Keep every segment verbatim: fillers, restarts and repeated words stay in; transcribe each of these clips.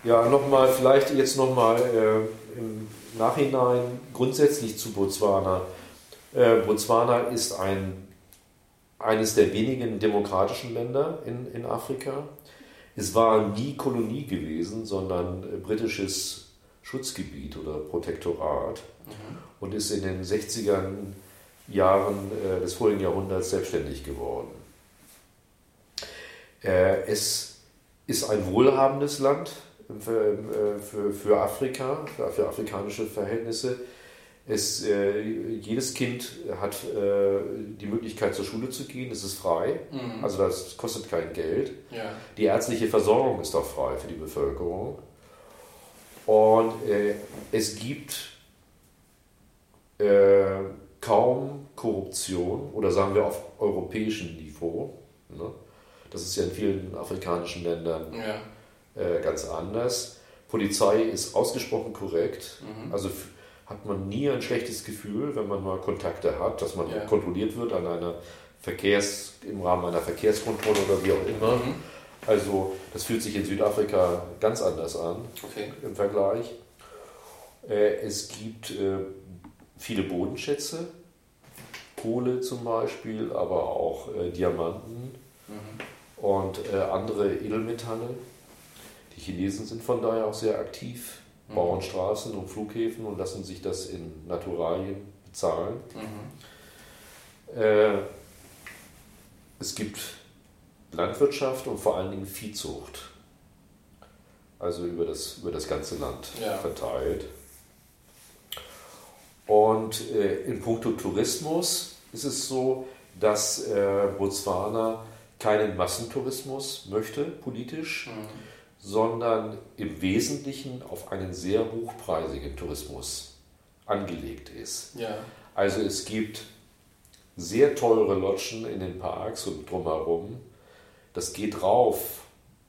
Ja, nochmal, vielleicht jetzt nochmal äh, im Nachhinein grundsätzlich zu Botswana. Äh, Botswana ist ein, eines der wenigen demokratischen Länder in, in Afrika. Es war nie Kolonie gewesen, sondern äh, britisches Schutzgebiet oder Protektorat mhm. und ist in den sechziger Jahren äh, des vorigen Jahrhunderts selbstständig geworden. Äh, es ist ein wohlhabendes Land für, für, für Afrika, für afrikanische Verhältnisse. Es, äh, jedes Kind hat äh, die Möglichkeit, zur Schule zu gehen, es ist frei, mhm. also das kostet kein Geld. Ja. Die ärztliche Versorgung ist auch frei für die Bevölkerung. Und äh, es gibt äh, kaum Korruption, oder sagen wir auf europäischem Niveau. Ne? Das ist ja in vielen afrikanischen Ländern ja. äh, ganz anders. Polizei ist ausgesprochen korrekt, mhm. also hat man nie ein schlechtes Gefühl, wenn man mal Kontakte hat, dass man ja. kontrolliert wird an einer Verkehrs, im Rahmen einer Verkehrskontrolle oder wie auch immer. Mhm. Also das fühlt sich in Südafrika ganz anders an okay. im Vergleich. Äh, es gibt äh, viele Bodenschätze, Kohle zum Beispiel, aber auch äh, Diamanten mhm. und äh, andere Edelmetalle. Die Chinesen sind von daher auch sehr aktiv, mhm. bauen Straßen und Flughäfen und lassen sich das in Naturalien bezahlen. Mhm. Äh, es gibt Landwirtschaft und vor allen Dingen Viehzucht, also über das, über das ganze Land ja. verteilt. Und äh, in puncto Tourismus ist es so, dass äh, Botswana keinen Massentourismus möchte, politisch, mhm. sondern im Wesentlichen auf einen sehr hochpreisigen Tourismus angelegt ist. Ja. Also es gibt sehr teure Lodgen in den Parks und drumherum. Das geht rauf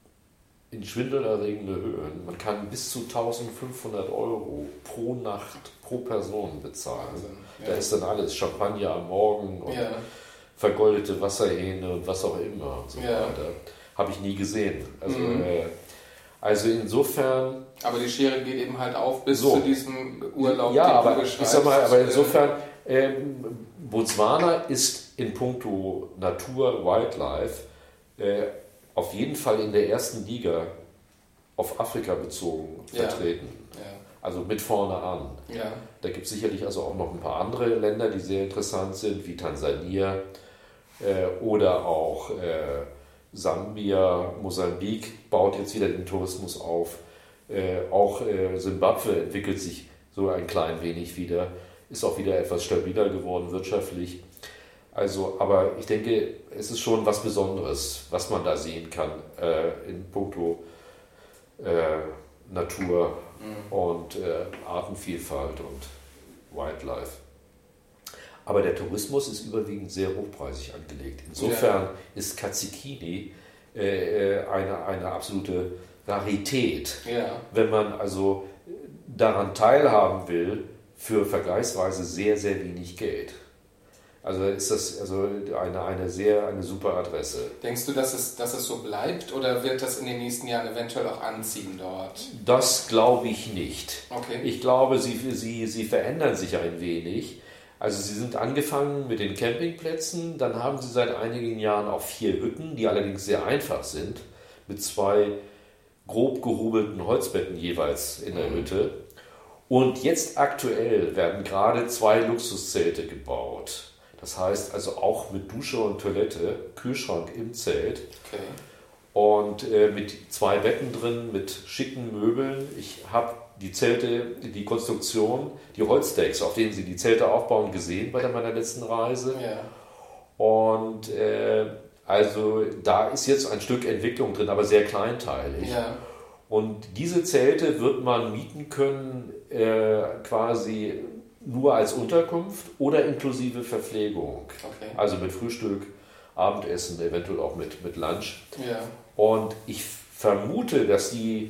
in schwindelerregende Höhen. Man kann bis zu eintausendfünfhundert Euro pro Nacht, pro Person bezahlen. Ja. Da ist dann alles, Champagner am Morgen und ja. vergoldete Wasserhähne und was auch immer und so ja. weiter. Habe ich nie gesehen. Also, mhm. äh, also insofern... Aber die Schere geht eben halt auf bis so. zu diesem Urlaub, ja, den aber, du beschreibst. Ich sag mal, aber insofern, äh, Botswana ist in puncto Natur, Wildlife, äh, auf jeden Fall in der ersten Liga auf Afrika bezogen vertreten. Ja. Ja. Also mit vorne an. Ja. Da gibt es sicherlich also auch noch ein paar andere Länder, die sehr interessant sind, wie Tansania äh, oder auch äh, Sambia, Mosambik baut jetzt wieder den Tourismus auf. Äh, auch äh, Simbabwe entwickelt sich so ein klein wenig wieder, ist auch wieder etwas stabiler geworden wirtschaftlich. Also, aber ich denke, es ist schon was Besonderes, was man da sehen kann äh, in puncto äh, Natur mhm. und äh, Artenvielfalt und Wildlife. Aber der Tourismus ist überwiegend sehr hochpreisig angelegt. Insofern ja. ist Katsikini äh, eine, eine absolute Rarität. Ja. Wenn man also daran teilhaben will, für vergleichsweise sehr, sehr wenig Geld. Also ist das also eine, eine sehr eine super Adresse. Denkst du, dass es, dass es so bleibt oder wird das in den nächsten Jahren eventuell auch anziehen dort? Das glaube ich nicht. Okay. Ich glaube, sie, sie, sie verändern sich ein wenig. Also sie sind angefangen mit den Campingplätzen, dann haben sie seit einigen Jahren auch vier Hütten, die allerdings sehr einfach sind, mit zwei grob gehobelten Holzbetten jeweils in der mhm. Hütte. Und jetzt aktuell werden gerade zwei Luxuszelte gebaut. Das heißt also auch mit Dusche und Toilette, Kühlschrank im Zelt okay. und äh, mit zwei Betten drin, mit schicken Möbeln. Ich habe die Zelte, die Konstruktion, die Holzdecks, auf denen sie die Zelte aufbauen, gesehen bei meiner letzten Reise. Ja. Und äh, also da ist jetzt ein Stück Entwicklung drin, aber sehr kleinteilig. Ja. Und diese Zelte wird man mieten können, äh, quasi nur als Unterkunft oder inklusive Verpflegung. Okay. Also mit Frühstück, Abendessen, eventuell auch mit, mit Lunch. Ja. Und ich vermute, dass die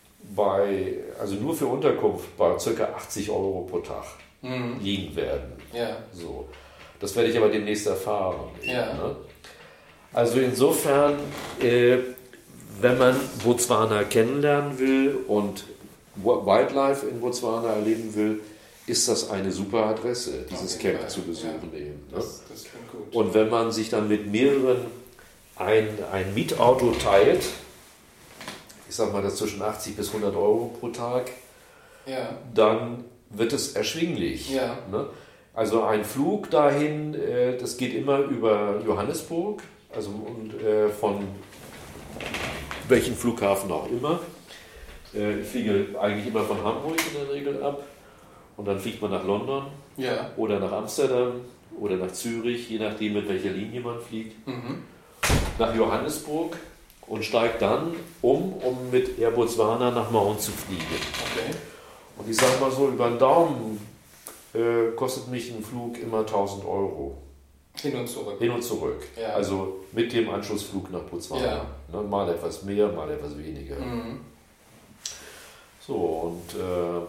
bei, also nur für Unterkunft bei ca. achtzig Euro pro Tag mhm. liegen werden. Ja. So. Das werde ich aber demnächst erfahren. Ja. Ne? Also insofern, äh, wenn man Botswana kennenlernen will und Wildlife in Botswana erleben will, ist das eine super Adresse, dieses Camp Fall. zu besuchen. Ja, eben, ne? das, das klingt gut. Und wenn man sich dann mit mehreren ein, ein Mietauto teilt, ich sag mal, das zwischen achtzig bis hundert Euro pro Tag, ja. dann wird es erschwinglich. Ja. Ne? Also ein Flug dahin, äh, das geht immer über Johannesburg, also und, äh, von welchem Flughafen auch immer. Äh, ich fliege eigentlich immer von Hamburg in der Regel ab und dann fliegt man nach London ja. oder nach Amsterdam oder nach Zürich, je nachdem mit welcher Linie man fliegt, mhm. nach Johannesburg und steigt dann um, um mit Air Botswana nach Maun zu fliegen. Okay. Und ich sage mal so, über den Daumen äh, kostet mich ein Flug immer tausend Euro. Hin und zurück. Hin und zurück. Ja. Also mit dem Anschlussflug nach Botswana. Ja. Ne, mal etwas mehr, mal etwas weniger. Mhm. So, und äh,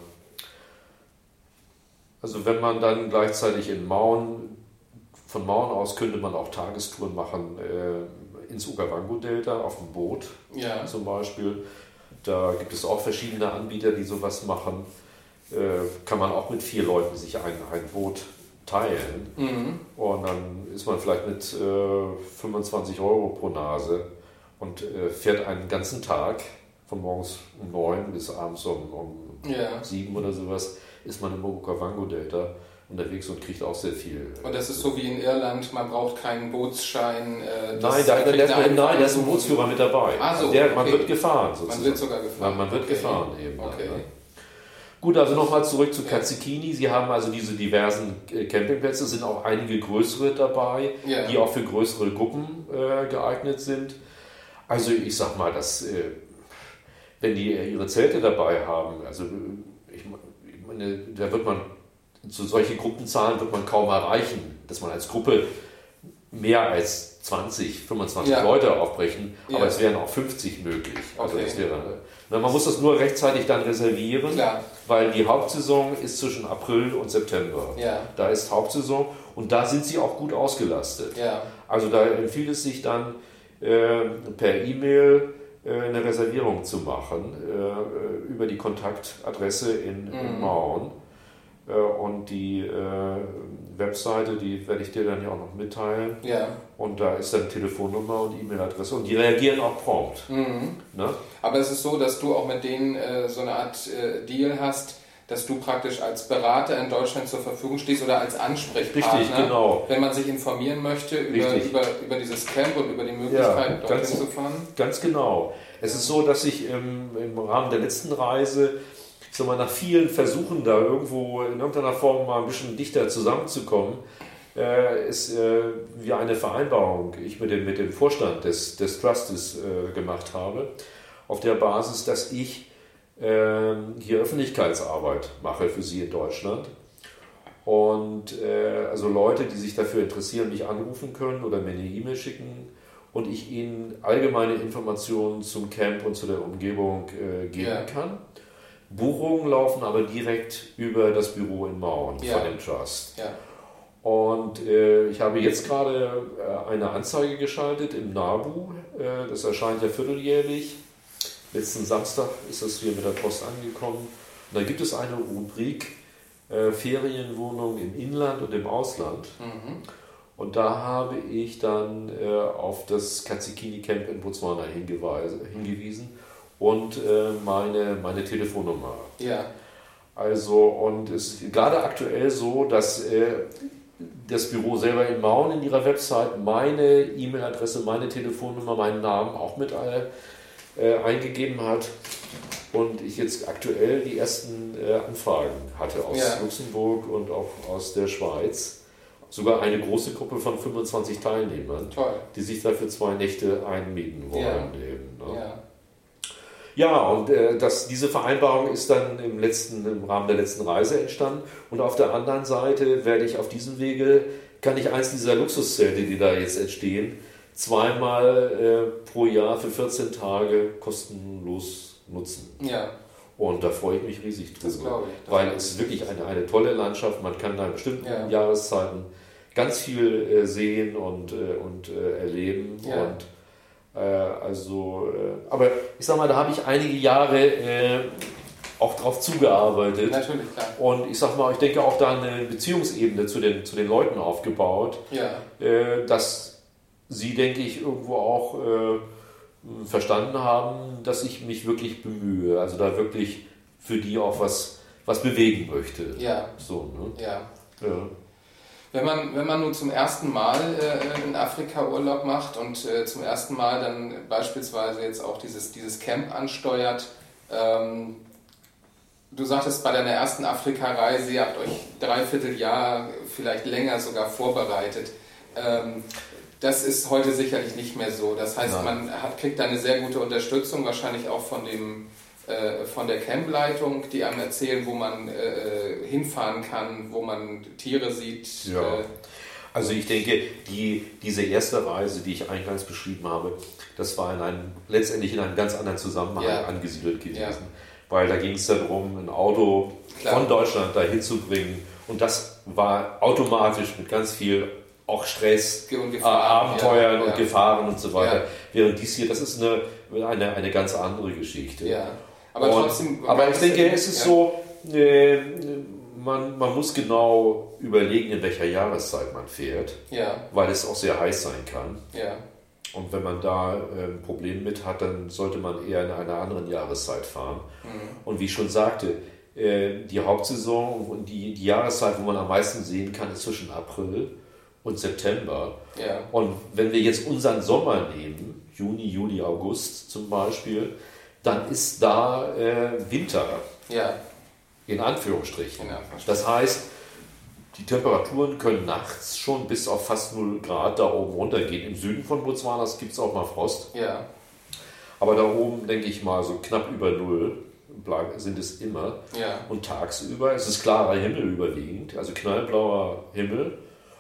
also wenn man dann gleichzeitig in Maun, von Maun aus könnte man auch Tagestouren machen äh, ins Okavango-Delta auf dem Boot ja. zum Beispiel. Da gibt es auch verschiedene Anbieter, die sowas machen. Äh, kann man auch mit vier Leuten sich ein, ein Boot teilen. Mhm. Und dann ist man vielleicht mit äh, fünfundzwanzig Euro pro Nase und äh, fährt einen ganzen Tag, von morgens um neun bis abends um, um ja. sieben oder sowas, ist man im Okavango-Delta unterwegs und kriegt auch sehr viel. Und das ist so wie in Irland, man braucht keinen Bootsschein. Äh, nein, da, da, da, nein, da ist ein Bootsführer mit dabei. Ah, so, der, okay. Man wird gefahren sozusagen. Man wird sogar gefahren. Man, man wird okay. gefahren eben. Okay. Dann, ne? Gut, also nochmal zurück zu Kazikini. Sie haben also diese diversen Campingplätze, sind auch einige größere dabei, ja. die auch für größere Gruppen äh, geeignet sind. Also ich sag mal, dass, äh, wenn die ihre Zelte dabei haben, also ich meine, da wird man, zu solchen Gruppenzahlen wird man kaum erreichen, dass man als Gruppe mehr als zwanzig, fünfundzwanzig ja. Leute aufbrechen, aber ja. es wären auch fünfzig möglich. Also okay. das wäre, na, man muss das nur rechtzeitig dann reservieren, Klar. weil die Hauptsaison ist zwischen April und September. Ja. Da ist Hauptsaison und da sind sie auch gut ausgelastet. Ja. Also da empfiehlt es sich dann äh, per E-Mail äh, eine Reservierung zu machen äh, über die Kontaktadresse in, mhm. in Maun. Und die äh, Webseite, die werde ich dir dann ja auch noch mitteilen. Ja. Und da ist dann Telefonnummer und E-Mail-Adresse und die reagieren auch prompt. Mhm. Ne? Aber es ist so, dass du auch mit denen äh, so eine Art äh, Deal hast, dass du praktisch als Berater in Deutschland zur Verfügung stehst oder als Ansprechpartner, Richtig, genau. wenn man sich informieren möchte über, über, über dieses Camp und über die Möglichkeit, ja, dorthin ganz, zu fahren. Ganz genau. Es ist so, dass ich ähm, im Rahmen der letzten Reise, ich sag mal, nach vielen Versuchen da irgendwo in irgendeiner Form mal ein bisschen dichter zusammenzukommen, äh, ist äh, wie eine Vereinbarung, ich mit dem, mit dem Vorstand des, des Trustes äh, gemacht habe, auf der Basis, dass ich äh, hier Öffentlichkeitsarbeit mache für Sie in Deutschland. Und äh, also Leute, die sich dafür interessieren, mich anrufen können oder mir eine E-Mail schicken und ich ihnen allgemeine Informationen zum Camp und zu der Umgebung äh, geben ja. kann. Buchungen laufen aber direkt über das Büro in Maun ja. von dem Trust. Ja. Und äh, ich habe jetzt gerade äh, eine Anzeige geschaltet im NABU. Äh, das erscheint ja vierteljährlich. Letzten Samstag ist das hier mit der Post angekommen. Und da gibt es eine Rubrik äh, Ferienwohnung im Inland und im Ausland. Mhm. Und da habe ich dann äh, auf das Kazikini Camp in Botswana hingewiesen. Und äh, meine, meine Telefonnummer. Ja. Also, und es ist gerade aktuell so, dass äh, das Büro selber in Maun in ihrer Website meine E-Mail-Adresse, meine Telefonnummer, meinen Namen auch mit äh, eingegeben hat. Und ich jetzt aktuell die ersten äh, Anfragen hatte aus ja. Luxemburg und auch aus der Schweiz. Sogar eine große Gruppe von fünfundzwanzig Teilnehmern, Toll. die sich dafür zwei Nächte einmieten wollen. Ja. Eben, ne? ja. Ja, und äh, das, diese Vereinbarung ist dann im, letzten, im Rahmen der letzten Reise entstanden. Und auf der anderen Seite werde ich auf diesem Wege, kann ich eins dieser Luxuszelte, die da jetzt entstehen, zweimal äh, pro Jahr für vierzehn Tage kostenlos nutzen. Ja. Und da freue ich mich riesig drüber. Das glaube ich. Das weil es ist wirklich eine, eine tolle Landschaft. Man kann da in bestimmten ja. Jahreszeiten ganz viel äh, sehen und, äh, und äh, erleben. Ja. Und Äh, also, äh, aber ich sag mal, da habe ich einige Jahre äh, auch drauf zugearbeitet. Natürlich, klar. Und ich sag mal, ich denke auch da eine Beziehungsebene zu den, zu den Leuten aufgebaut, ja. äh, dass sie, denke ich, irgendwo auch äh, verstanden haben, dass ich mich wirklich bemühe, also da wirklich für die auch was, was bewegen möchte. Ja. So, ne? Ja. Ja. Wenn man, wenn man nun zum ersten Mal äh, in Afrika Urlaub macht und äh, zum ersten Mal dann beispielsweise jetzt auch dieses, dieses Camp ansteuert, ähm, du sagtest bei deiner ersten Afrika-Reise, ihr habt euch dreiviertel Jahr, vielleicht länger sogar vorbereitet. Ähm, das ist heute sicherlich nicht mehr so. Das heißt, Nein. man hat, kriegt da eine sehr gute Unterstützung, wahrscheinlich auch von dem äh, von der Campleitung, die einem erzählen, wo man äh, hinfahren kann, wo man Tiere sieht. Ja. Äh, also ich denke, die, diese erste Reise, die ich eingangs beschrieben habe, das war in einem, letztendlich in einem ganz anderen Zusammenhang ja. angesiedelt gewesen. Ja. Weil da ging es darum, ein Auto Klar. von Deutschland dahin zu bringen. Und das war automatisch mit ganz viel auch Stress, und Gefahren, Abenteuern ja, und ja. Gefahren und so weiter. Ja. Während dies hier, das ist eine, eine, eine ganz andere Geschichte. Ja. Aber, und, trotzdem, aber ich denke, es ist ja. so, äh, man, man muss genau überlegen, in welcher Jahreszeit man fährt, ja. weil es auch sehr heiß sein kann. Ja. Und wenn man da äh, ein Problem mit hat, dann sollte man eher in einer anderen Jahreszeit fahren. Mhm. Und wie ich schon sagte, äh, die Hauptsaison und die, die Jahreszeit, wo man am meisten sehen kann, ist zwischen April und September. Ja. Und wenn wir jetzt unseren Sommer nehmen, Juni, Juli, August zum Beispiel, dann ist da äh, Winter. Ja. In Anführungsstrichen. In Anführungsstrichen. Das heißt, die Temperaturen können nachts schon bis auf fast null Grad da oben runtergehen. Im Süden von Botswana gibt es auch mal Frost. Ja. Aber da oben, denke ich mal, so knapp über null sind es immer. Ja. Und tagsüber ist es klarer Himmel überwiegend, also knallblauer Himmel.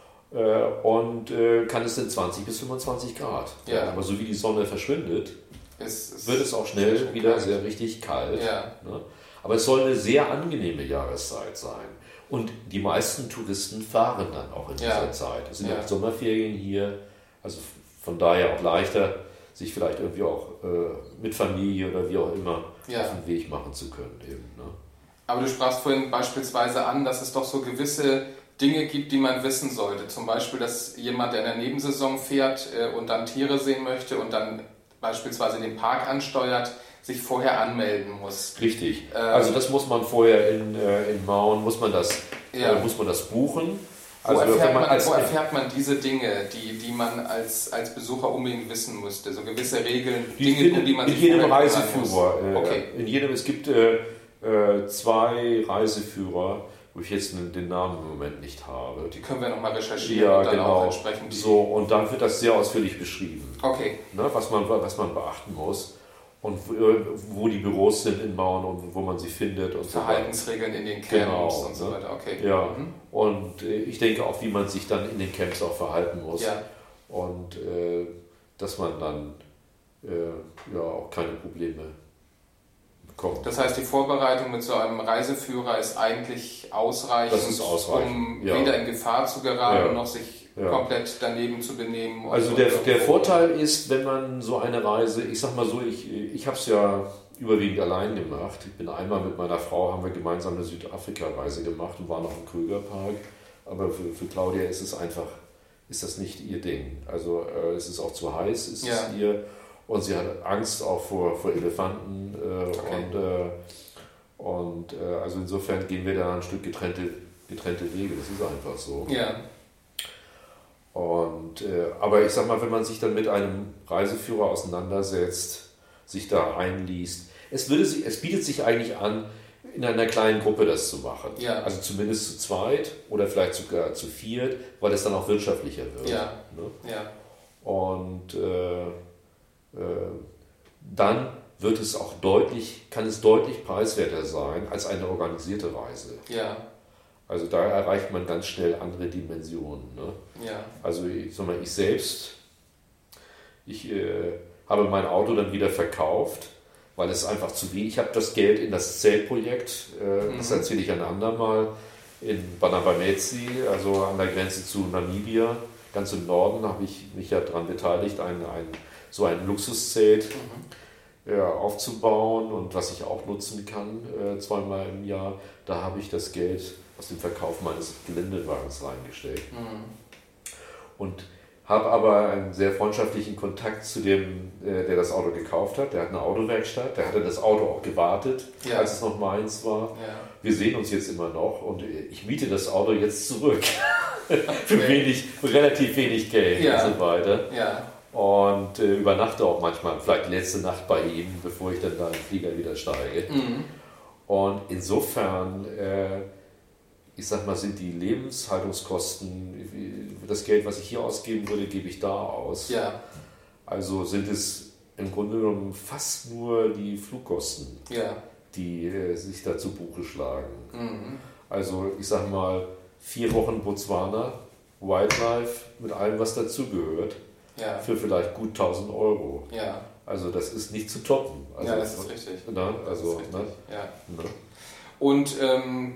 Äh, und äh, kann es dann zwanzig bis fünfundzwanzig Grad. Ja. Aber so wie die Sonne verschwindet, es, es wird es auch schnell sehr wieder kalt. sehr richtig kalt. Ja. Ne? Aber es soll eine sehr angenehme Jahreszeit sein. Und die meisten Touristen fahren dann auch in ja. dieser Zeit. Es sind ja ja. auch Sommerferien hier, also von daher auch leichter, sich vielleicht irgendwie auch äh, mit Familie oder wie auch immer ja. auf den Weg machen zu können. Eben, ne? Aber du sprachst vorhin beispielsweise an, dass es doch so gewisse Dinge gibt, die man wissen sollte. Zum Beispiel, dass jemand, der in der Nebensaison fährt äh, und dann Tiere sehen möchte und dann beispielsweise den Park ansteuert, sich vorher anmelden muss. Richtig. Ähm, also das muss man vorher in, äh, in Mauen, muss man das, ja. äh, muss man das buchen. Wo, Also erfährt man, als, wo erfährt man diese Dinge, die, die man als, als Besucher unbedingt wissen müsste? So gewisse Regeln, die Dinge, in, um die man in sich jedem vorher Reiseführer. kümmern muss. Äh, okay. In jedem, es gibt äh, äh, zwei Reiseführer, wo ich jetzt den Namen im Moment nicht habe. Die können wir nochmal recherchieren ja, und dann genau. auch entsprechend. So, und dann wird das sehr ausführlich beschrieben. Okay. Ne, was, man, was man beachten muss. Und wo die Büros sind in Mauern und wo man sie findet. Und Verhaltensregeln so in den Camps genau, und so weiter. Okay. Ja. Mhm. Und ich denke auch, wie man sich dann in den Camps auch verhalten muss. Ja. Und äh, dass man dann äh, ja auch keine Probleme bekommt. Das heißt, die Vorbereitung mit so einem Reiseführer ist eigentlich ausreichend, das ist ausreichend. um ja. weder in Gefahr zu geraten, ja. noch sich ja. komplett daneben zu benehmen. Also so der, der Vorteil ist, wenn man so eine Reise, ich sag mal so, ich, ich habe es ja überwiegend allein gemacht. Ich bin einmal mit meiner Frau, haben wir gemeinsam eine Südafrika-Reise gemacht und waren noch im Krügerpark. Aber für, für Claudia ist es einfach, ist das nicht ihr Ding. Also äh, es ist auch zu heiß, ist ja. es ihr. Und sie hat Angst auch vor, vor Elefanten. Äh, okay. Und, äh, und äh, also insofern gehen wir da ein Stück getrennte, getrennte Wege. Das ist einfach so. Ja. Und, äh, aber ich sag mal, wenn man sich dann mit einem Reiseführer auseinandersetzt, sich da einliest, es, würde sich, es bietet sich eigentlich an, in einer kleinen Gruppe das zu machen. Ja. Also zumindest zu zweit oder vielleicht sogar zu viert, weil es dann auch wirtschaftlicher wird. Ja. Ne? Ja. Und äh, äh, dann wird es auch deutlich, kann es deutlich preiswerter sein als eine organisierte Reise. Ja. Also da erreicht man ganz schnell andere Dimensionen. Ne? Ja. Also ich, sag mal, ich selbst, ich äh, habe mein Auto dann wieder verkauft, weil es einfach zu wenig, ich habe das Geld in das Zeltprojekt, äh, mhm. das erzähle ich ein andermal, in Banabamezi, also an der Grenze zu Namibia, ganz im Norden, habe ich mich ja daran beteiligt, ein, ein so ein Luxuszelt mhm. ja, aufzubauen und was ich auch nutzen kann, äh, zweimal im Jahr. Da habe ich das Geld aus dem Verkauf meines Geländewagens reingestellt. Mhm. Und habe aber einen sehr freundschaftlichen Kontakt zu dem, äh, der das Auto gekauft hat. Der hat eine Autowerkstatt, der hatte das Auto auch gewartet, ja. als es noch meins war. Ja. Wir sehen uns jetzt immer noch und ich miete das Auto jetzt zurück. Für okay. wenig, für relativ wenig Geld ja. und so weiter. Ja. Und äh, übernachte auch manchmal, vielleicht die letzte Nacht bei ihm, bevor ich dann da in den Flieger wieder steige. Mhm. Und insofern, äh, ich sag mal, sind die Lebenshaltungskosten, das Geld, was ich hier ausgeben würde, gebe ich da aus. Ja. Also sind es im Grunde genommen fast nur die Flugkosten, ja. die äh, sich da zu Buche schlagen. Mhm. Also ich sag mal, vier Wochen Botswana, Wildlife mit allem, was dazugehört, ja. für vielleicht gut tausend Euro. Ja. Also das ist nicht zu toppen. Also, ja, das ist richtig. Na, also, das ist richtig. Ne? Ja. Ne? Und ähm,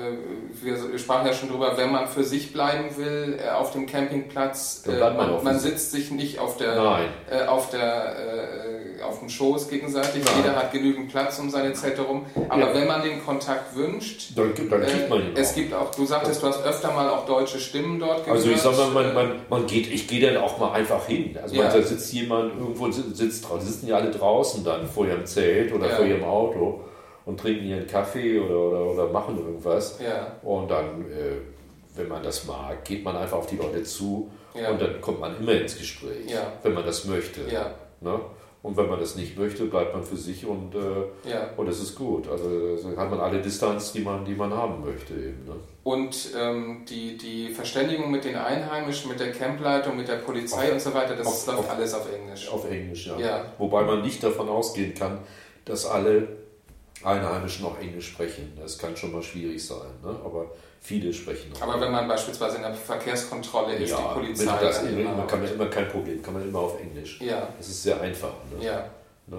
wir sprachen ja schon drüber, wenn man für sich bleiben will äh, auf dem Campingplatz, äh, man, man, man sitzt sich nicht auf, der, äh, auf, der, äh, auf dem Schoß gegenseitig, Nein. jeder hat genügend Platz um seine Zelte rum, aber ja. wenn man den Kontakt wünscht, dann, dann kriegt man ihn äh, es auch. Gibt auch, du sagtest, du hast öfter mal auch deutsche Stimmen dort gehört. Also ich sag mal, man, man, man geht, ich gehe dann auch mal einfach hin, also ja. man, da sitzt jemand irgendwo, sitzt draußen, die sitzen ja alle draußen dann vor ihrem Zelt oder ja. vor ihrem Auto und trinken ihren Kaffee oder, oder, oder machen irgendwas. Ja. Und dann, äh, wenn man das mag, geht man einfach auf die Leute zu ja. und dann kommt man immer ins Gespräch, ja. wenn man das möchte. Ja. Ne? Und wenn man das nicht möchte, bleibt man für sich und, äh, ja. und das ist gut. Also so hat man alle Distanz, die man, die man haben möchte. Eben, ne? Und ähm, die, die Verständigung mit den Einheimischen, mit der Campleitung, mit der Polizei auf, und so weiter, das auf, läuft auf, alles auf Englisch. Auf Englisch, ja. ja. Wobei man nicht davon ausgehen kann, dass alle Einheimischen auch Englisch sprechen. Das kann schon mal schwierig sein, ne? Aber viele sprechen auch. Aber wenn man beispielsweise in der Verkehrskontrolle ist, ja, die Polizei... Das immer, immer, kann man immer kein Problem, kann man immer auf Englisch. Ja. Das ist sehr einfach. Ne? Ja. Ne?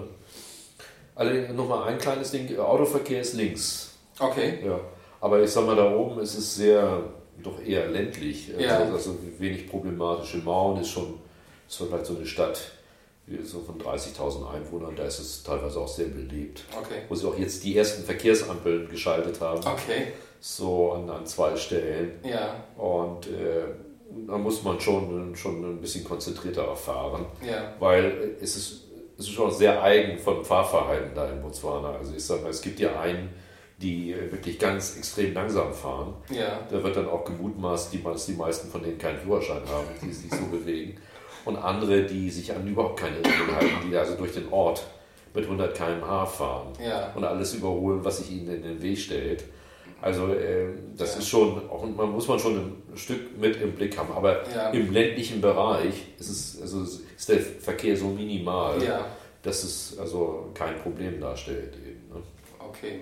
Also nochmal ein kleines Ding, Autoverkehr ist links. Okay. Ja. Aber ich sag mal, da oben ist es sehr, doch eher ländlich. Ja. Also, also wenig problematisch. In Mauen ist schon, ist vielleicht so eine Stadt, so von dreißigtausend Einwohnern, da ist es teilweise auch sehr belebt. Okay. Wo sie auch jetzt die ersten Verkehrsampeln geschaltet haben. Okay. So an, an zwei Stellen. Ja. Und äh, da muss man schon, schon ein bisschen konzentrierter fahren. Ja. Weil es ist, es ist schon sehr eigen vom Fahrverhalten da in Botswana. Also ich sage mal, es gibt ja einen, die wirklich ganz extrem langsam fahren. Ja. Da wird dann auch gemutmaßt, dass die meisten von denen keinen Führerschein haben, die sich so bewegen. Und andere, die sich an überhaupt keine Regeln halten, die also durch den Ort mit hundert Kilometer pro Stunde fahren ja. und alles überholen, was sich ihnen in den Weg stellt. Also äh, das ja. ist schon, auch, man muss man schon ein Stück mit im Blick haben. Aber ja. im ländlichen Bereich ist, es, also ist der Verkehr so minimal, ja. dass es also kein Problem darstellt. Eben, ne? Okay.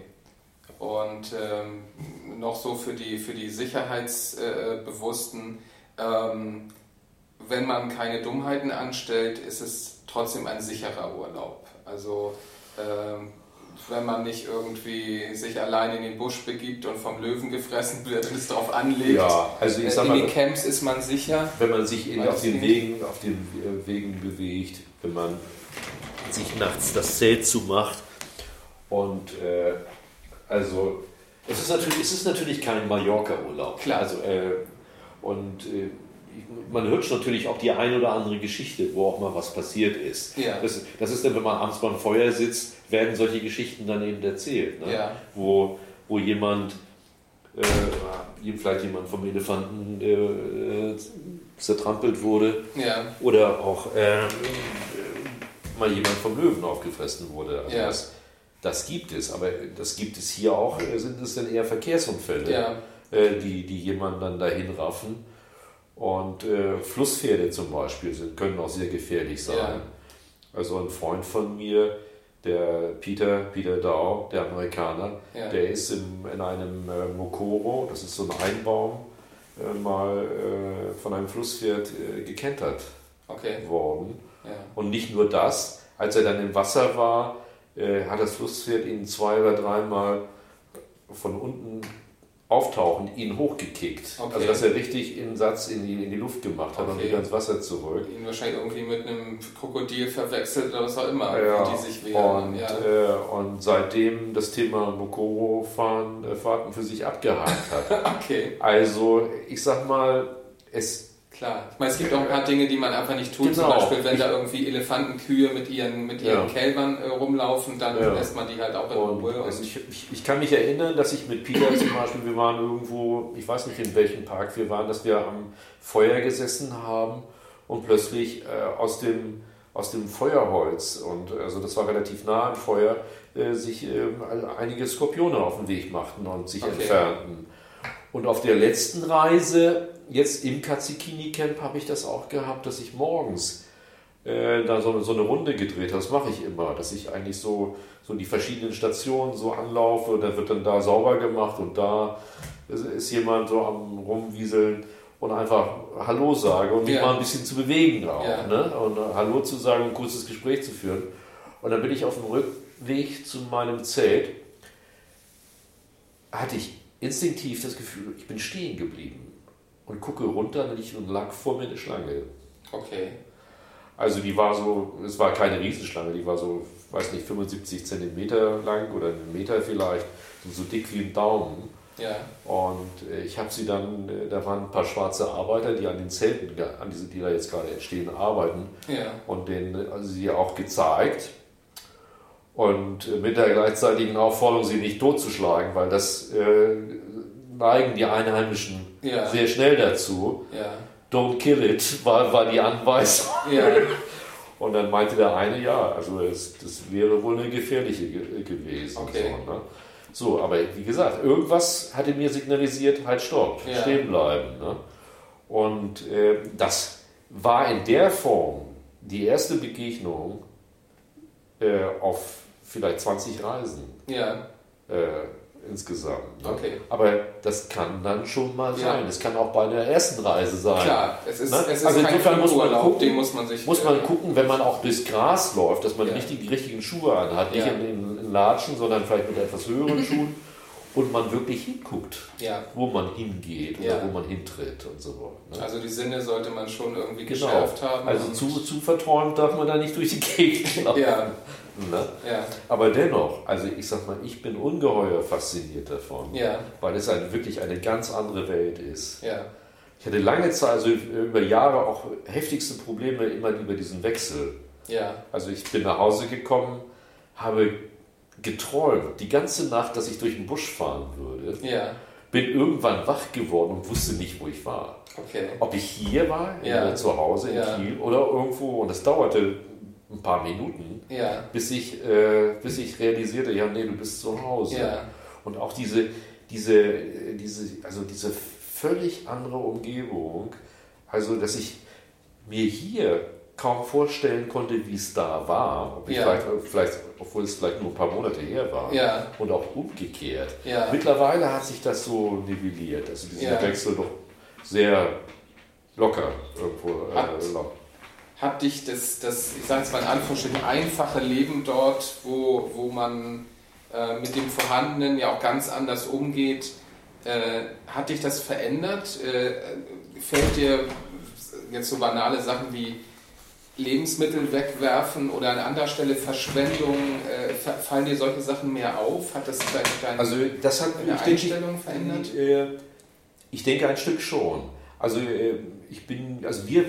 Und ähm, noch so für die, für die Sicherheitsbewussten, ähm, wenn man keine Dummheiten anstellt, ist es trotzdem ein sicherer Urlaub. Also ähm, wenn man nicht irgendwie sich allein in den Busch begibt und vom Löwen gefressen wird und es darauf anlegt. Ja, also ich sag mal, in den Camps ist man sicher. Wenn man sich in, auf, den Wegen, auf den Wegen bewegt, wenn man sich nachts das Zelt zumacht und äh, also es ist natürlich, es ist natürlich kein Mallorca-Urlaub. Klar. Also, äh, und äh, man hört natürlich auch die ein oder andere Geschichte, wo auch mal was passiert ist. Ja. Das, das ist dann, wenn man abends beim Feuer sitzt, werden solche Geschichten dann eben erzählt. Ne? Ja. Wo, wo jemand, äh, vielleicht jemand vom Elefanten äh, zertrampelt wurde. Ja. Oder auch äh, mal jemand vom Löwen aufgefressen wurde. Also ja. das, das gibt es, aber das gibt es hier auch, sind es dann eher Verkehrsunfälle, ja. äh, die, die jemanden dann dahin raffen. Und äh, Flusspferde zum Beispiel sind, können auch sehr gefährlich sein. Ja. Also ein Freund von mir, der Peter, Peter Dow, der Amerikaner, ja. der ist im, in einem äh, Mokoro, das ist so ein Einbaum, äh, mal äh, von einem Flusspferd äh, gekentert okay. worden. Ja. Und nicht nur das, als er dann im Wasser war, äh, hat das Flusspferd ihn zwei oder dreimal von unten Auftauchen ihn hochgekickt. Okay. Also dass er richtig einen Satz in die, in die Luft gemacht hat, okay, und wieder ins Wasser zurück. Ihn wahrscheinlich irgendwie mit einem Krokodil verwechselt oder was auch immer, ja, die sich wehren. Und, ja. äh, und seitdem das Thema Mokoro-Fahren äh, Fahrten für sich abgehakt hat. Okay. Also ich sag mal, es... Klar, ich meine, es gibt auch ein paar Dinge, die man einfach nicht tut. Genau. Zum Beispiel, wenn ich, da irgendwie Elefantenkühe mit ihren, mit ihren ja. Kälbern äh, rumlaufen, dann ja. lässt man die halt auch in und Ruhe. Und ich, ich, ich kann mich erinnern, dass ich mit Peter zum Beispiel, wir waren irgendwo, ich weiß nicht in welchem Park wir waren, dass wir am Feuer gesessen haben und plötzlich äh, aus dem, aus dem Feuerholz, und also das war relativ nah am Feuer, äh, sich äh, einige Skorpione auf den Weg machten und sich okay. entfernten. Und auf der letzten Reise, jetzt im Kazikini-Camp, habe ich das auch gehabt, dass ich morgens äh, da so, so eine Runde gedreht habe. Das mache ich immer, dass ich eigentlich so, so die verschiedenen Stationen so anlaufe und dann wird dann da sauber gemacht und da ist, ist jemand so am Rumwieseln und einfach Hallo sage und mich ja. mal ein bisschen zu bewegen auch. Ja. Ne? Und uh, Hallo zu sagen und ein kurzes Gespräch zu führen. Und dann bin ich auf dem Rückweg zu meinem Zelt, hatte ich instinktiv das Gefühl, ich bin stehen geblieben und gucke runter und lag vor mir eine Schlange. Okay. Also die war so, es war keine Riesenschlange, die war so, weiß nicht, fünfundsiebzig Zentimeter lang oder einen Meter vielleicht, so dick wie ein Daumen. Ja. Und ich habe sie dann, da waren ein paar schwarze Arbeiter, die an den Zelten, an diese, die da jetzt gerade entstehen, arbeiten. Ja. Und denen also sie auch gezeigt. Und mit der gleichzeitigen Aufforderung, sie nicht totzuschlagen, weil das äh, neigen die Einheimischen ja. sehr schnell dazu. Ja. Don't kill it, war, war die Anweisung. Ja. Und dann meinte der eine, ja, also es, das wäre wohl eine gefährliche ge gewesen. Okay. So, ne? So, aber wie gesagt, irgendwas hatte mir signalisiert, halt stopp, ja. stehen bleiben. Ne? Und äh, das war in der Form die erste Begegnung äh, auf vielleicht zwanzig Reisen ja. äh, insgesamt. Ne? Okay. Aber das kann dann schon mal ja. sein. Es kann auch bei der ersten Reise sein. Klar, es ist, ne? es ist also kein insofern muss man gucken, den muss man sich... muss man gucken, wenn man auch durchs Gras läuft, dass man ja. nicht die richtigen Schuhe anhat. Nicht ja. in, in, in Latschen, sondern vielleicht mit etwas höheren Schuhen. Und man wirklich hinguckt, ja. wo man hingeht ja. oder wo man hintritt und so weiter. Ne? Also die Sinne sollte man schon irgendwie genau. geschärft haben. Also zu, zu verträumt darf man da nicht durch die Gegend laufen. ja. Ne? Ja. Aber dennoch, also ich sag mal, ich bin ungeheuer fasziniert davon, ja. weil es ein, wirklich eine ganz andere Welt ist. Ja. Ich hatte lange Zeit, also über Jahre auch heftigste Probleme immer über diesen Wechsel. Ja. Also ich bin nach Hause gekommen, habe geträumt, die ganze Nacht, dass ich durch den Busch fahren würde. Ja. Bin irgendwann wach geworden und wusste nicht, wo ich war. Okay. Ob ich hier war, ja. zu Hause in ja. Kiel oder irgendwo. Und es dauerte ein paar Minuten, ja. bis, ich, äh, bis ich realisierte, ja, nee, du bist zu Hause. Ja. Und auch diese, diese, diese, also diese völlig andere Umgebung, also dass ich mir hier kaum vorstellen konnte, wie es da war, ob ich ja. vielleicht, vielleicht, obwohl es vielleicht nur ein paar Monate her war, ja. und auch umgekehrt. Ja. Mittlerweile hat sich das so nivelliert, also dieser ja. Wechsel doch sehr locker irgendwo. Hat, äh, locker. hat dich das, das, ich sage jetzt mal in Anführungsstrichen, einfache Leben dort, wo, wo man äh, mit dem Vorhandenen ja auch ganz anders umgeht, äh, hat dich das verändert? Äh, fällt dir jetzt so banale Sachen wie Lebensmittel wegwerfen oder an anderer Stelle Verschwendung, äh, fallen dir solche Sachen mehr auf? Hat das deine, deine, also das hat deine Einstellung verändert? Ich, äh, ich denke ein Stück schon. Also äh, ich bin, also wir,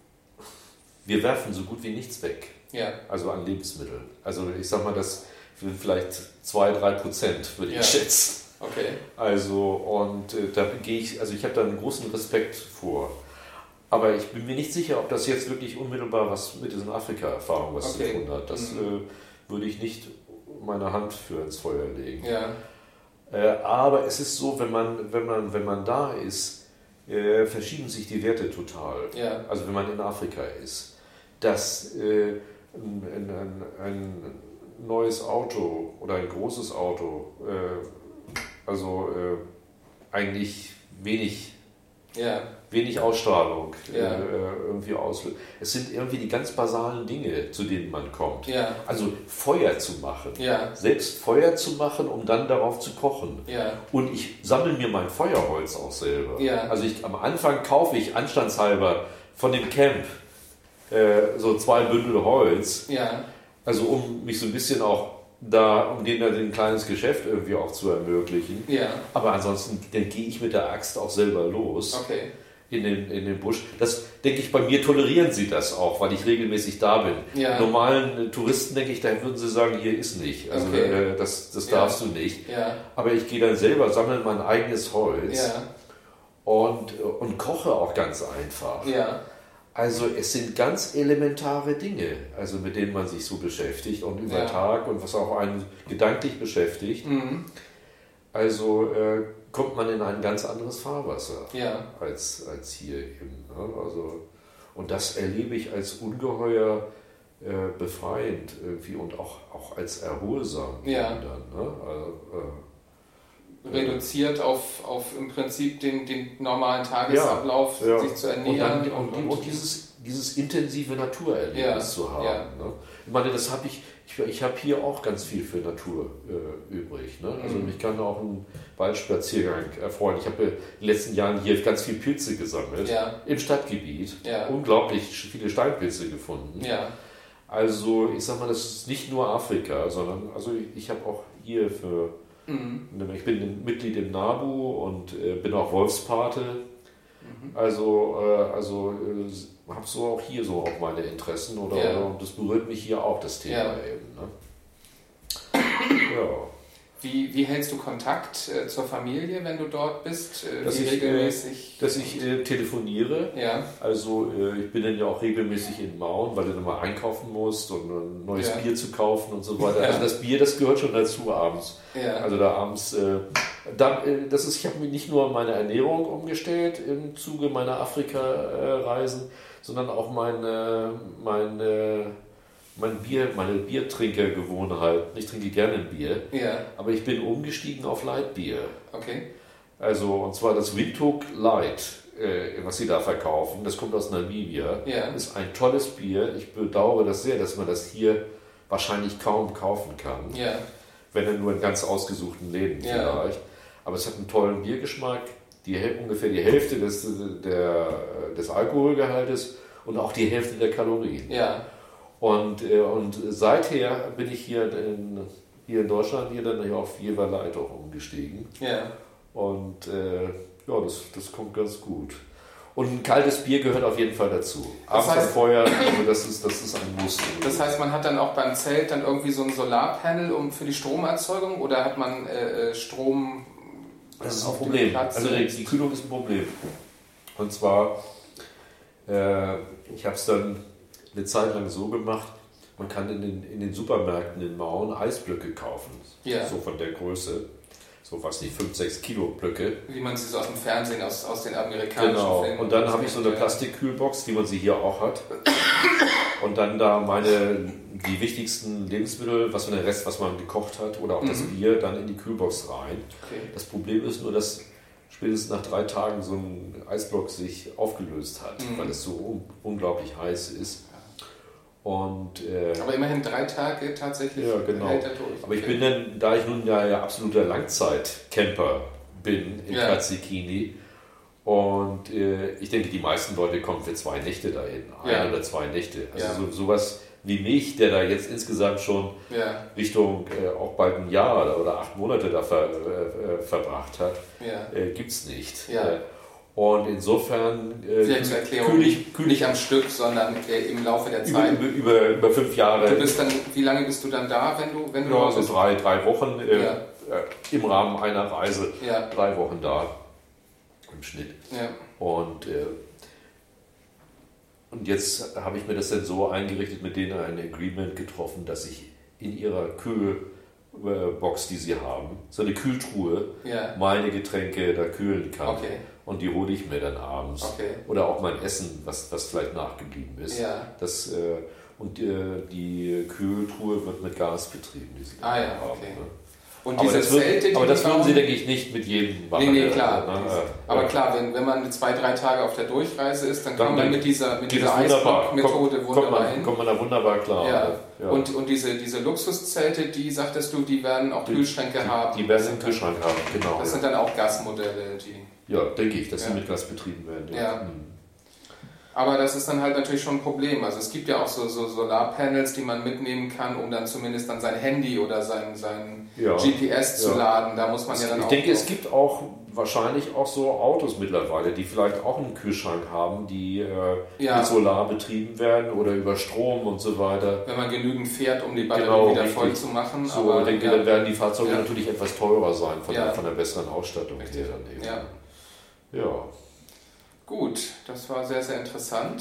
wir werfen so gut wie nichts weg. Ja. Also an Lebensmitteln. Also ich sag mal, das vielleicht zwei, drei Prozent würde ich ja. schätzen. Okay. Also und äh, da gehe ich, also ich habe da einen großen Respekt vor. Aber ich bin mir nicht sicher, ob das jetzt wirklich unmittelbar was mit diesen Afrika-Erfahrungen was okay. zu tun hat. Das mhm. äh, würde ich nicht meine Hand für ins Feuer legen. Ja. Äh, aber es ist so, wenn man, wenn man, wenn man da ist, äh, verschieben sich die Werte total. Ja. Also wenn man in Afrika ist, dass äh, ein, ein, ein neues Auto oder ein großes Auto äh, also äh, eigentlich wenig Ja. wenig Ausstrahlung Ja. äh, irgendwie auslöst. Es sind irgendwie die ganz basalen Dinge, zu denen man kommt. Ja. Also Feuer zu machen, Ja. selbst Feuer zu machen, um dann darauf zu kochen. Ja. Und ich sammle mir mein Feuerholz auch selber. Ja. Also ich, am Anfang kaufe ich anstandshalber von dem Camp äh, so zwei Bündel Holz, Ja. also um mich so ein bisschen auch da, um denen dann ein kleines Geschäft irgendwie auch zu ermöglichen. Ja. Aber ansonsten, dann gehe ich mit der Axt auch selber los. Okay. In den, in den Busch. Das denke ich, bei mir tolerieren sie das auch, weil ich regelmäßig da bin. Ja. Normalen äh, Touristen, denke ich, da würden sie sagen, hier ist nicht. Also Okay. äh, das, das Ja. darfst du nicht. Ja. Aber ich gehe dann selber, sammle mein eigenes Holz Ja. und, und koche auch ganz einfach. Ja. Also es sind ganz elementare Dinge, also mit denen man sich so beschäftigt und über Ja. Tag und was auch einen gedanklich beschäftigt. Mhm. Also äh, kommt man in ein ganz anderes Fahrwasser Ja. als, als hier eben. Ne? Also, und das erlebe ich als ungeheuer äh, befreiend irgendwie und auch, auch als erholsam. Ja. Dann, ne? also, äh, Reduziert auf, auf im Prinzip den, den normalen Tagesablauf, Ja, ja. sich zu und, ernähren. dann, und, und, und dieses, dieses intensive Naturerlebnis Ja, zu haben. ja. Ne? Ich meine, das habe ich, ich, ich habe hier auch ganz viel für Natur äh, übrig. Ne? Also Mhm. mich kann auch ein Waldspaziergang erfreuen. Ich habe in den letzten Jahren hier ganz viel Pilze gesammelt, Ja. im Stadtgebiet. Ja. Unglaublich viele Steinpilze gefunden. Ja. Also ich sag mal, das ist nicht nur Afrika, sondern also ich, ich habe auch hier für, Mhm. ich bin Mitglied im NABU und äh, bin auch Wolfspate. Mhm. Also, äh, also äh, habe so auch hier so auch meine Interessen oder, Ja. oder und das berührt mich hier auch, das Thema Ja. eben. Ne? Ja. Wie, wie hältst du Kontakt äh, zur Familie, wenn du dort bist? Äh, Dass wie ich, regelmäßig? Dass ich äh, telefoniere. Ja. Also äh, ich bin dann ja auch regelmäßig in Mauen, weil du dann mal einkaufen musst und ein neues Ja. Bier zu kaufen und so weiter. Ja. Also das Bier, das gehört schon dazu abends. Ja. Also da abends, äh, da, äh, das ist, ich habe mir nicht nur meine Ernährung umgestellt im Zuge meiner Afrika-Reisen, sondern auch meine, meine, mein Bier, meine Biertrinkergewohnheit. Ich trinke gerne ein Bier, Ja. aber ich bin umgestiegen auf Lightbier. Okay. Also, und zwar das Windhoek Light, äh, was sie da verkaufen, das kommt aus Namibia. Ja. Ist ein tolles Bier. Ich bedauere das sehr, dass man das hier wahrscheinlich kaum kaufen kann. Ja. Wenn dann nur in ganz ausgesuchten Läden Ja. vielleicht. Aber es hat einen tollen Biergeschmack, die, ungefähr die Hälfte des, der, des Alkoholgehaltes und auch die Hälfte der Kalorien. Ja. Und, äh, und seither bin ich hier in, hier in Deutschland hier dann auf Jever Light auch umgestiegen. Ja. Und äh, ja, das, das kommt ganz gut. Und ein kaltes Bier gehört auf jeden Fall dazu. Abends heißt- am Feuer, also das ist, das ist ein Muss. Das heißt, man hat dann auch beim Zelt dann irgendwie so ein Solarpanel um, für die Stromerzeugung oder hat man äh, äh, Strom Das ist ein auf dem Problem. Platz? Also die, die Kühlung ist ein Problem. Und zwar, äh, ich habe es dann eine Zeit lang so gemacht, man kann in den, in den Supermärkten in Mauen Eisblöcke kaufen. Ja. So von der Größe. So was nicht, fünf, sechs Kilo Blöcke. Wie man sie so aus dem Fernsehen, aus, aus den amerikanischen Genau. Filmen. Und dann habe ich so eine Ja. Plastikkühlbox, wie man sie hier auch hat. Und dann da meine, die wichtigsten Lebensmittel, was man den Rest, was man gekocht hat, oder auch das Mhm. Bier, dann in die Kühlbox rein. Okay. Das Problem ist nur, dass spätestens nach drei Tagen so ein Eisblock sich aufgelöst hat, Mhm. weil es so un unglaublich heiß ist. Und, äh, Aber immerhin drei Tage tatsächlich Ja, genau. hält er durch. aber ich Okay. bin dann, da ich nun ja, ja absoluter Langzeitcamper bin in Ja. Kazikini, und äh, ich denke, die meisten Leute kommen für zwei Nächte dahin, ein Ja. oder zwei Nächte. Also Ja. so, sowas wie mich, der da jetzt insgesamt schon Ja, Richtung äh, auch bald ein Jahr oder, oder acht Monate da ver, äh, äh, verbracht hat, ja. äh, gibt es nicht. Ja. Äh, und insofern äh, Vielleicht zur Erklärung, kühl ich, nicht, kühl nicht ich am Stück, sondern äh, im Laufe der über, Zeit. über, über, über fünf Jahre. Du bist dann, wie lange bist du dann da, wenn du, wenn du Ja, dort so bist? drei, drei Wochen äh, Ja. äh, im Rahmen einer Reise. Ja. Drei Wochen da im Schnitt. Ja. Und, äh, und jetzt habe ich mir das dann so eingerichtet, mit denen ein Agreement getroffen, dass ich in ihrer Kühlbox, die sie haben, so eine Kühltruhe, Ja. meine Getränke da kühlen kann. Okay. Und die hole ich mir dann abends. Okay. Oder auch mein Essen, was, was vielleicht nachgeblieben ist. Ja. Das, äh, und äh, die Kühltruhe wird mit Gas betrieben, die sie Ah, da ja, haben. okay. Ne? Und aber diese das, würden, Zelte, die aber das die würden bauen- Sie, denke ich, nicht mit jedem machen. Nee, nee, klar. Ja, ja, aber ja. klar, wenn, wenn man zwei, drei Tage auf der Durchreise ist, dann Dann kann man mit dieser, mit geht dieser es wunderbar. Eisblock-Methode Kommt- wunderbar kommt man, hin. kommt man da wunderbar klar. Ja. Ja. Und, und diese, diese Luxuszelte, die, sagtest du, die werden auch Die- Kühlschränke die, haben. Die werden Das einen sind dann- Kühlschrank haben, genau. Das ja. sind dann auch Gasmodelle, die... Ja, denke ich, dass sie Ja. mit Gas betrieben werden. Ja. Hm. Aber das ist dann halt natürlich schon ein Problem. Also es gibt ja auch so, so Solarpanels, die man mitnehmen kann, um dann zumindest dann sein Handy oder sein, sein Ja. G P S zu Ja. laden. Da muss man ja dann Ich auch... denke, es drauf- gibt auch wahrscheinlich auch so Autos mittlerweile, die vielleicht auch einen Kühlschrank haben, die äh, Ja. mit Solar betrieben werden oder über Strom und so weiter. wenn man genügend fährt, um die Batterie Genau, wieder richtig. voll zu machen. So, aber, ich denke, ja. dann werden die Fahrzeuge Ja. natürlich etwas teurer sein von, Ja. der, von der besseren Ausstattung Richtig. her dann eben. Ja. Ja. Gut, das war sehr, sehr interessant.